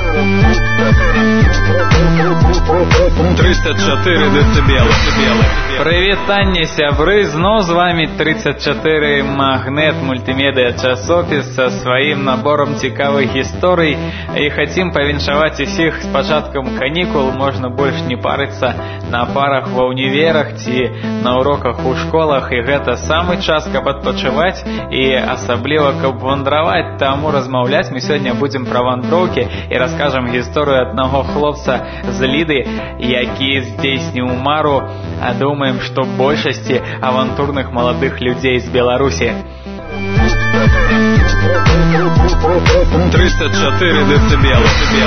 тридцать чатыры дэцыбелы. Прывітанне, сябры, зноў з вами тридцать чатыры магнет мультимедыя часопіс са сваім набором цікавых гісторый, і хацім павіншаваць усіх з пачаткам канікул. Можна больш не парыцца на парах ва ўніверах ці на уроках у школах, і гэта самы час, каб адпачываць і асабліва каб вандраваць. Таму размаўляць мы сёння будзем пра вандроўкі і раскажам гісторыю аднаго хлопца з Ліды, які здзейсніў мару, а думаем, што большасці авантурных маладых людзей з Беларусі. тридцать чатыры дэцыбелы.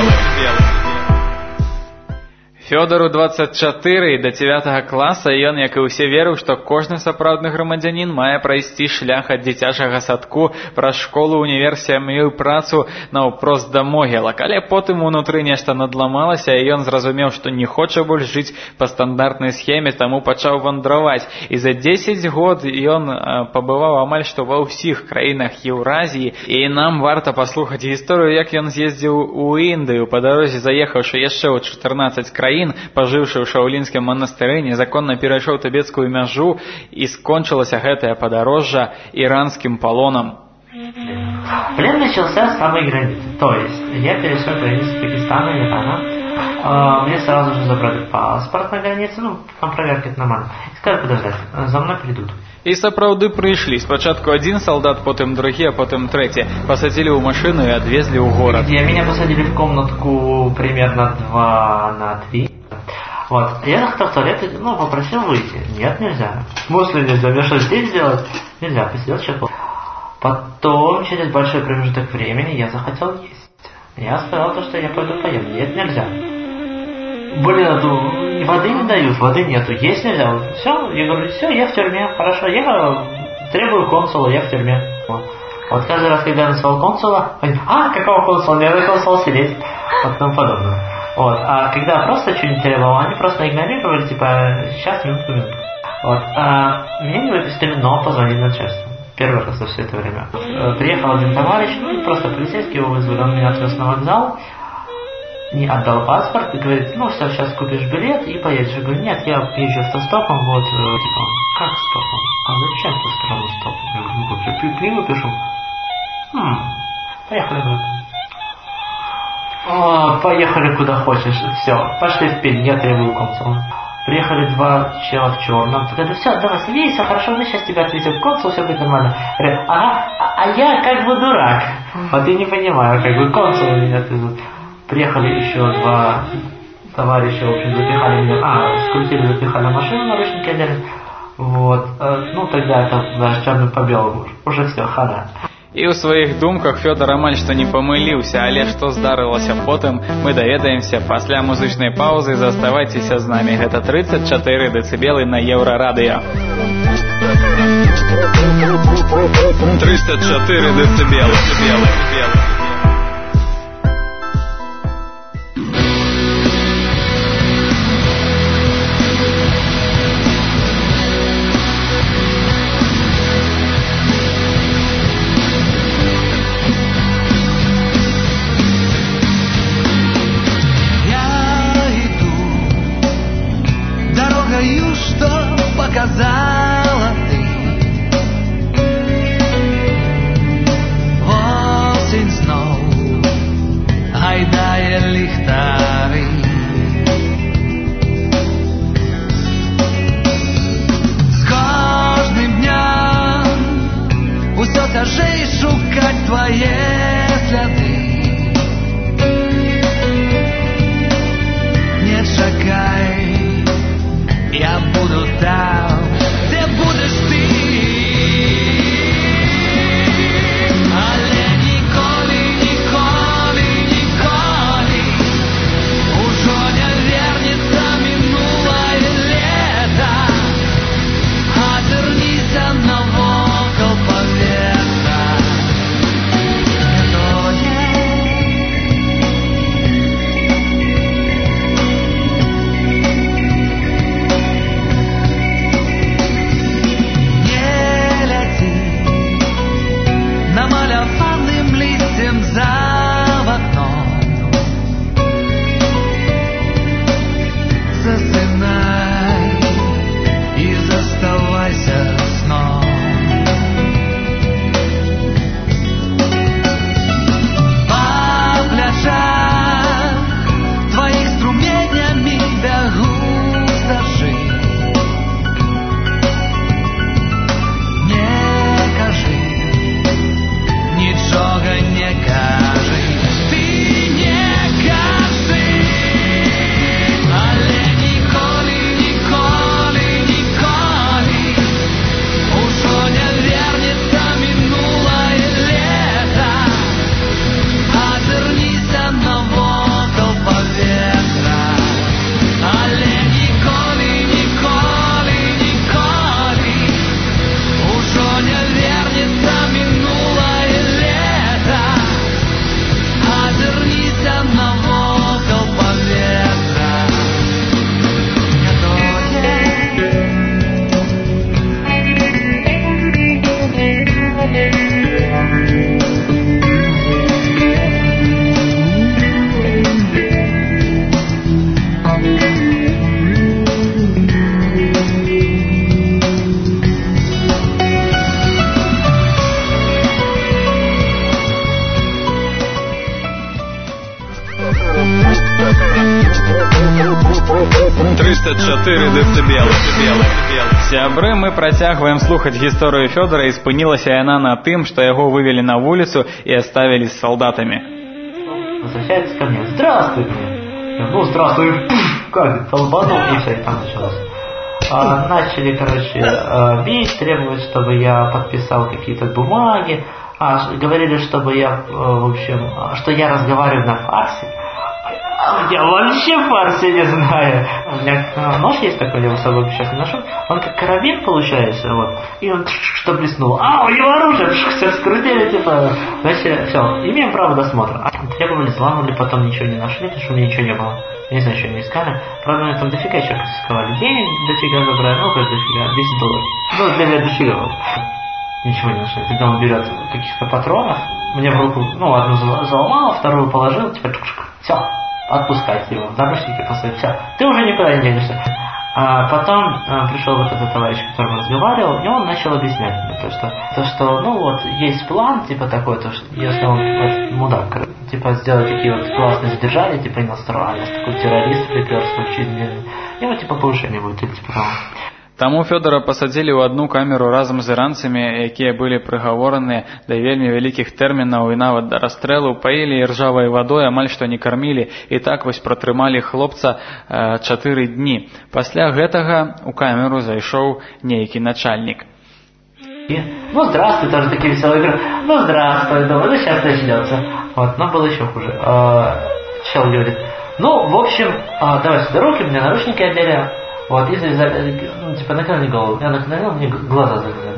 Фёдору двадцать чатыры, да дзевятага класа, ён, як і ўсе, верыў, што кожны сапраўдны грамадзянін мае прайсці шлях ад дзіцячага садку праз школу, універ, сям'ю, працу наўпрост да могілак. Але потым унутры нешта надламалася, і ён зразумеў, што не хоча больш жыць па стандартнай схеме, таму пачаў вандраваць. І за дзесяць год ён пабываў амаль што ва ўсіх краінах Еўразіі, і нам варта паслухаць гісторыю, як ён з'ездзіў у Індыю, па дарозе заехаўшы яшчэ ў чатырнаццаць краін, пажыўшы ў шаулінскім манастыры, незаконна перайшоў тыбецкую мяжу, і скончылася гэтае падарожжа іранскім палонам. Плен начался с самой границы. То есть я перешел границу Пакистана и Ирана. Э, мне сразу же забрали паспорт на границе, ну, там проверка нормально. И сказали подождать, за мной придут. І сапраўды прыйшлі. Спачатку адзін салдат, потым другі, а потым трэці. Пасадзілі ў машыну і адвезлі ў горад. Где меня посадили в комнатку примерно два на три. Вот. Я захотел в туалет, ну, попросил выйти. Нет, нельзя. В смысле нельзя? Мне что, здесь сделать? Нельзя, посидел человек. Потом, через большой промежуток времени, я захотел есть. Я сказал, что я пойду поем. Нет, нельзя. Блин, ну, воды не дают, воды нету, есть нельзя. Все, я говорю, все, я в тюрьме, хорошо, я требую консула, я в тюрьме. Вот, вот каждый раз, когда я называл консула, они, а, какого консула, мне надо консула сидеть, вот тому подобное. Вот, а когда просто что-нибудь требовал, они просто игнорировали, типа, сейчас, минутку, минутку. Вот, а меня не выпустили, но позвонили начальству. Первый раз за все это время. Приехал один товарищ, ну, просто полицейский его вызвали, он меня отвез на вокзал, не отдал паспорт и говорит, ну все, сейчас купишь билет и поедешь. Я говорю, нет, я езжу автостопом, вот, типа, как стопом? А зачем ты страну стопом? Я говорю, ну как, я книгу пишу. Хм, поехали, говорит. О, поехали куда хочешь, все, пошли в пень, я требую консула. Приехали два чела в черном, говорят, все, давай садись, все хорошо, мы сейчас тебя отвезем в консул, все будет нормально. Говорят, ага, а я как бы дурак, вот я не понимаю, как бы консул меня отвезут. Приехали еще два товарища, в общем, запихали меня, а, скрутили, запихали машину, наручники одели. Вот, ну тогда это, да, черным по белому, уже все, хана. І ў сваіх думках Фёдор амаль што не памыліўся, але што здарылася потым, мы даведаемся пасля музычнай паўзы. Заставайцеся з намі. Гэта тридцать чатыры дэцыбелы на Еўрарадыё. тридцать чатыры дэцыбелы. Показала ты. Осень снова сном. По пляжах твоих струменями бягут дожди. Не кажи, нічога не кажи. Ты не кажи, але ніколи, ніколи, ніколи ужо не вернется минулое лето. Озирнися навокал поветра, але ніколи, ніколи, ніколи ужо не вернется минулое лето. Озирнися навокал поветра. тридцать четыре децибелы. Сябры, мы працягваем слухаць гісторыю Фёдора, і спынілася яна на тым, што яго вывели на вуліцу і оставили с солдатами. Возвращается ко мне. Здравствуй, мне. Ну, здравствуй. Как? Толбанул, и все, и там началось. А, начали, короче, бить, требовать, чтобы я подписал какие-то бумаги. А, говорили, чтобы я, в общем, что я разговариваю на фарсе. Я вообще фарси не знаю. У меня нож есть такой, я его с собой сейчас ношу. Он как карабин получается, вот. И он что блеснул. А, у него оружие, все вскрутили, типа. Значит, все, имеем право досмотра. Требовали, взламывали, потом ничего не нашли, потому что у меня ничего не было. Я не знаю, что они искали. Правда, мне там дофига еще конфисковали. Денег дофига забрали, ну, как дофига, десять долларов. Ну, для меня дофига вот. Ничего не нашли. Когда он берет каких-то патронов, мне в руку, ну, одну заломал, вторую положил, типа, все. Отпускать его, наручники поставить, все, ты уже никуда не денешься. А потом а, пришел вот этот товарищ, с которым разговаривал, и он начал объяснять мне то, что, то, что ну вот, есть план, типа такой, то, что если он вот, мудак, типа сделать такие вот классные содержания, типа иностранность, такой террорист приперся, чуть ли, его типа повышение будет, или типа того. Таму Фёдора пасадзілі ў адну камеру разам з іранцамі, якія былі прыгавораны да вельмі вялікіх тэрмінаў і нават да расстрэлу, паілі ржавай вадой, амаль што не кармілі, і так вось пратрымалі хлопца э, чатыры дні. Пасля гэтага ў камеру зайшоў нейкі начальнік. Ну, здравствуй, тоже такие веселые игры. Ну, здравствуй, думаю, ну, сейчас начнется. Вот, но было еще хуже. А, чел говорит, ну, в общем, а, давай сюда руки, мне наручники одели. Вот, и ну, типа наклонили голову. Я наклонил, мне глаза закрыли.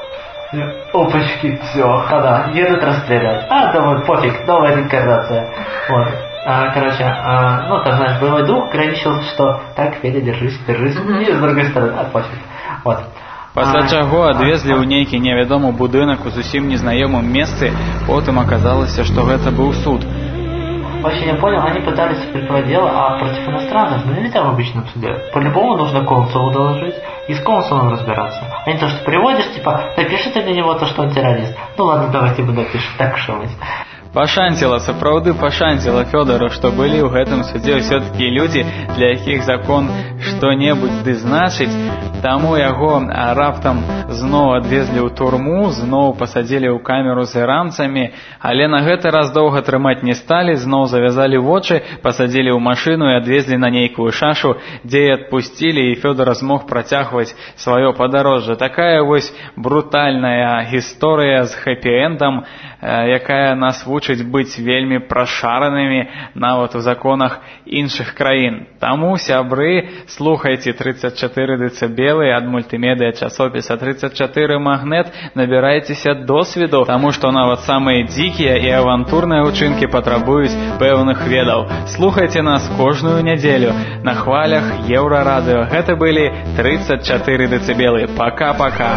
Опачки, все, хода, едут расстрелять. А, думаю, пофиг, новая инкарнация. Вот. А, короче, а, ну, там, знаешь, боевой дух ограничил, что так, Федя, держись, держись. И с другой стороны, а, пофиг. Вот. Пасля чаго адвезлі ў нейкі невядомы будынак у зусім незнаёмым месцы, потым аказалася, што гэта быў суд. Вообще не понял, они пытались прикрывать дело, а против иностранцев, ну нельзя в обычном суде. По-любому нужно консулу доложить и с консулом разбираться. А не то, что приводишь, типа, напиши ты для него то, что он террорист. Ну ладно, давайте мы напишем, так что быть. Пашанціла, сапраўды пашанціла Фёдору, што былі ў гэтым судзе ўсё-такі людзі, для якіх закон што-небудзь ды значыць, таму яго раптам зноў адвезлі ў турму, зноў пасадзілі ў камеру з іранцамі, але на гэты раз доўга трымаць не сталі, зноў завязалі вочы, пасадзілі ў машыну і адвезлі на нейкую шашу, дзе і адпусцілі, і Фёдор змог працягваць сваё падарожжа. Такая вось брутальная гісторыя з хэпі-эндам, якая нас вучыць быць вельмі прашаранымі нават у законах іншых краін. Таму, сябры, слухайце тридцать четыре децибелы ад мультымедыя часопіса тридцать четыре Магнет, набірайцеся досведу, таму што нават самыя дзікія і авантурныя ўчынкі патрабуюць пэўных ведаў. Слухайце нас кожную нядзелю на хвалях Еўрарадыё. Гэта былі тридцать четыре децибелы. Пока-пока.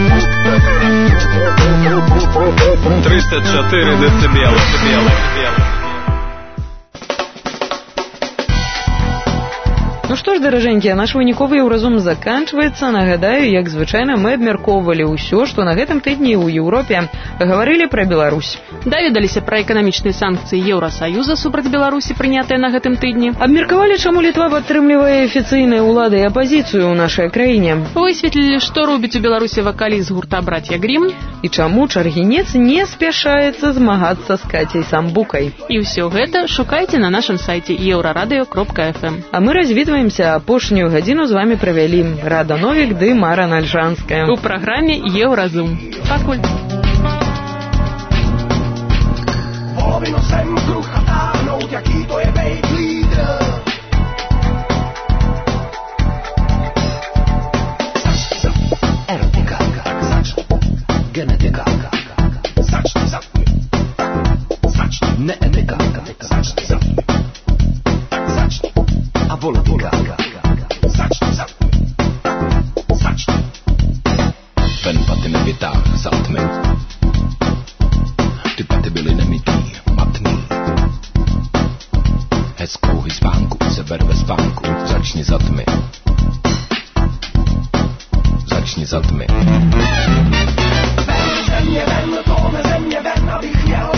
тридцать четыре децибела. Ну што ж, даражэнькія, наш выніковы еўразум заканчваецца. Нагадаю, як звычайна мы абмяркоўвалі ўсё, што на гэтым тыдні ў Еўропе. Гаварылі пра Беларусь. Даведаліся пра эканамічныя санкцыі Еўрасаюза супраць Беларусі, прынятыя на гэтым тыдні. Абмеркавалі, чаму Літва падтрымлівае афіцыйныя ўлады і апазіцыю ў нашай краіне. Высветлілі, што робіць у Беларусі вакаліст гурта «Братья Грім». І чаму Чаргінец не спяшаецца змагацца з Кацяй Самбукай. І ўсё гэта шукайце на нашым сайце еўрарадыё кропка эф эм. А мы развітваемся. Апошнюю гадзіну з вамі правялі Рада Новік ды Мара Нальшанская. У праграме «Еўразум». Пакуль. Povinno sem krucha táhnout, jaký to je bejt lídr. Erotika, zacznij. Genetyka, zacznij, zacznij. Zacznij. Neetyka, zacznij, zacznij. Zacznij. A polityka, zacznij, zacznij. Zacznij. Vänpatinen pitää satme. Typätibillinen miki, matni. Hezkou hispánku se ber ve spánku. Začni zatmy. Začni zatmy. Ven, země, ven, to země, ven, abych měl